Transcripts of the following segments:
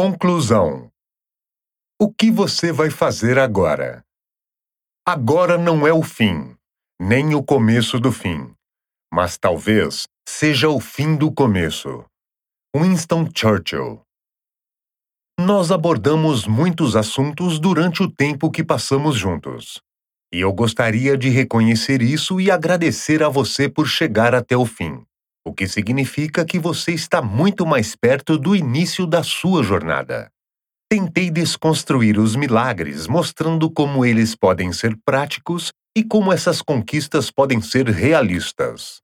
Conclusão. O que você vai fazer agora? Agora não é o fim, nem o começo do fim, mas talvez seja o fim do começo. Winston Churchill. Nós abordamos muitos assuntos durante o tempo que passamos juntos. E eu gostaria de reconhecer isso e agradecer a você por chegar até o fim, o que significa que você está muito mais perto do início da sua jornada. Tentei desconstruir os milagres, mostrando como eles podem ser práticos e como essas conquistas podem ser realistas.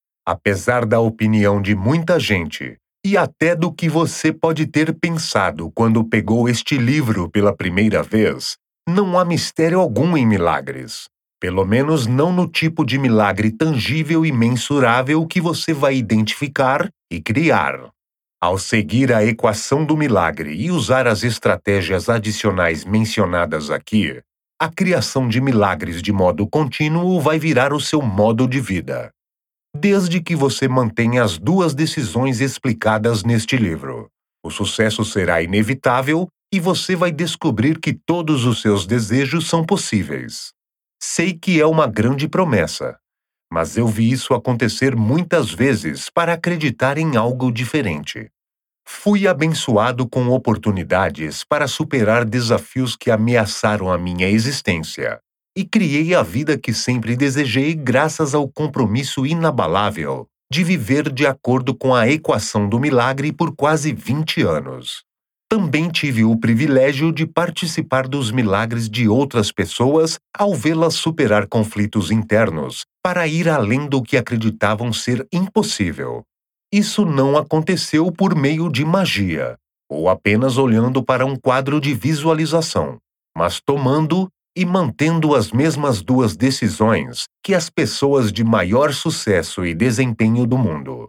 Apesar da opinião de muita gente, e até do que você pode ter pensado quando pegou este livro pela primeira vez, não há mistério algum em milagres. Pelo menos não no tipo de milagre tangível e mensurável que você vai identificar e criar. Ao seguir a equação do milagre e usar as estratégias adicionais mencionadas aqui, a criação de milagres de modo contínuo vai virar o seu modo de vida. Desde que você mantenha as duas decisões explicadas neste livro, o sucesso será inevitável e você vai descobrir que todos os seus desejos são possíveis. Sei que é uma grande promessa, mas eu vi isso acontecer muitas vezes para acreditar em algo diferente. Fui abençoado com oportunidades para superar desafios que ameaçaram a minha existência, e criei a vida que sempre desejei graças ao compromisso inabalável de viver de acordo com a equação do milagre por quase 20 anos. Também tive o privilégio de participar dos milagres de outras pessoas ao vê-las superar conflitos internos para ir além do que acreditavam ser impossível. Isso não aconteceu por meio de magia, ou apenas olhando para um quadro de visualização, mas tomando e mantendo as mesmas duas decisões que as pessoas de maior sucesso e desempenho do mundo: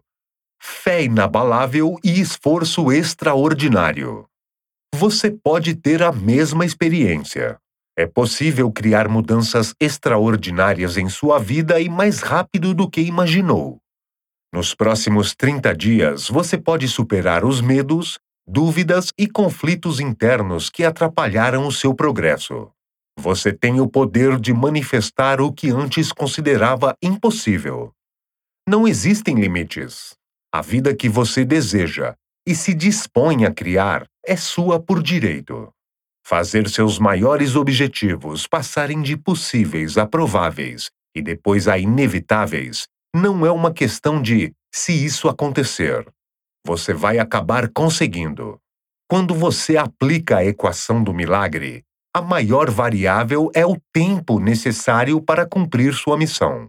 fé inabalável e esforço extraordinário. Você pode ter a mesma experiência. É possível criar mudanças extraordinárias em sua vida e mais rápido do que imaginou. Nos próximos 30 dias, você pode superar os medos, dúvidas e conflitos internos que atrapalharam o seu progresso. Você tem o poder de manifestar o que antes considerava impossível. Não existem limites. A vida que você deseja e se dispõe a criar é sua por direito. Fazer seus maiores objetivos passarem de possíveis a prováveis e depois a inevitáveis não é uma questão de se isso acontecer. Você vai acabar conseguindo. Quando você aplica a equação do milagre, a maior variável é o tempo necessário para cumprir sua missão.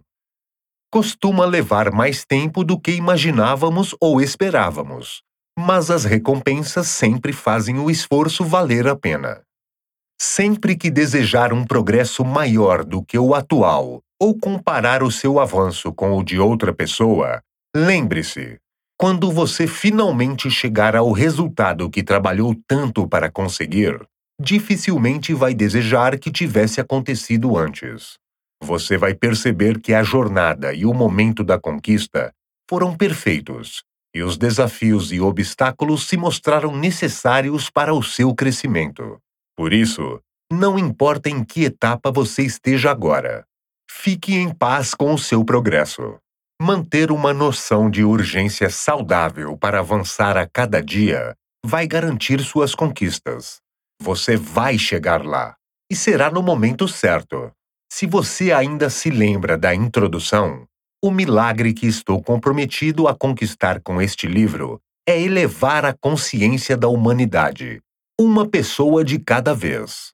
Costuma levar mais tempo do que imaginávamos ou esperávamos, mas as recompensas sempre fazem o esforço valer a pena. Sempre que desejar um progresso maior do que o atual ou comparar o seu avanço com o de outra pessoa, lembre-se, quando você finalmente chegar ao resultado que trabalhou tanto para conseguir, dificilmente vai desejar que tivesse acontecido antes. Você vai perceber que a jornada e o momento da conquista foram perfeitos, e os desafios e obstáculos se mostraram necessários para o seu crescimento. Por isso, não importa em que etapa você esteja agora, fique em paz com o seu progresso. Manter uma noção de urgência saudável para avançar a cada dia vai garantir suas conquistas. Você vai chegar lá, e será no momento certo. Se você ainda se lembra da introdução, o milagre que estou comprometido a conquistar com este livro é elevar a consciência da humanidade, uma pessoa de cada vez.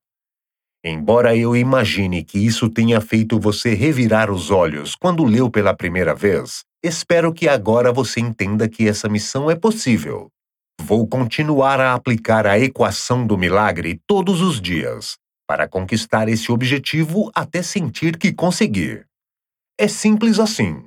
Embora eu imagine que isso tenha feito você revirar os olhos quando leu pela primeira vez, espero que agora você entenda que essa missão é possível. Vou continuar a aplicar a equação do milagre todos os dias, para conquistar esse objetivo até sentir que consegui. É simples assim.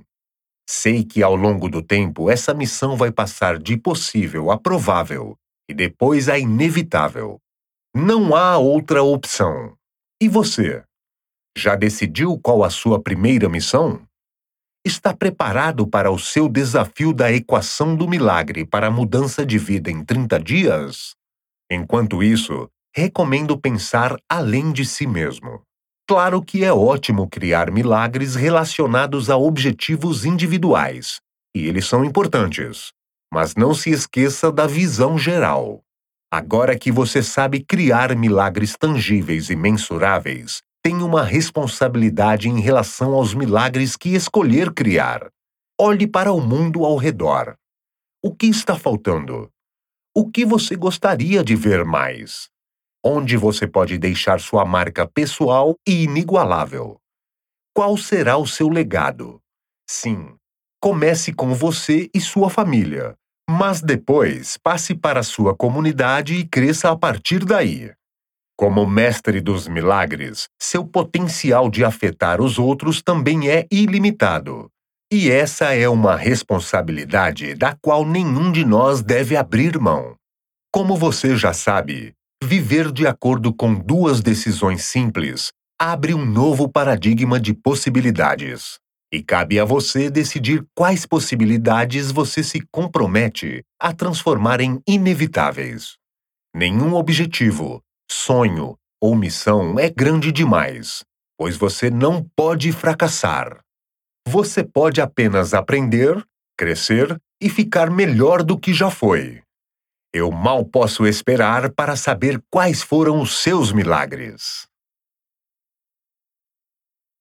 Sei que ao longo do tempo essa missão vai passar de possível a provável e depois a inevitável. Não há outra opção. E você? Já decidiu qual a sua primeira missão? Está preparado para o seu desafio da equação do milagre para a mudança de vida em 30 dias? Enquanto isso, recomendo pensar além de si mesmo. Claro que é ótimo criar milagres relacionados a objetivos individuais, e eles são importantes, mas não se esqueça da visão geral. Agora que você sabe criar milagres tangíveis e mensuráveis, tem uma responsabilidade em relação aos milagres que escolher criar. Olhe para o mundo ao redor. O que está faltando? O que você gostaria de ver mais? Onde você pode deixar sua marca pessoal e inigualável? Qual será o seu legado? Sim, comece com você e sua família, mas depois passe para sua comunidade e cresça a partir daí. Como mestre dos milagres, seu potencial de afetar os outros também é ilimitado. E essa é uma responsabilidade da qual nenhum de nós deve abrir mão. Como você já sabe, viver de acordo com duas decisões simples abre um novo paradigma de possibilidades. E cabe a você decidir quais possibilidades você se compromete a transformar em inevitáveis. Nenhum objetivo, sonho ou missão é grande demais, pois você não pode fracassar. Você pode apenas aprender, crescer e ficar melhor do que já foi. Eu mal posso esperar para saber quais foram os seus milagres.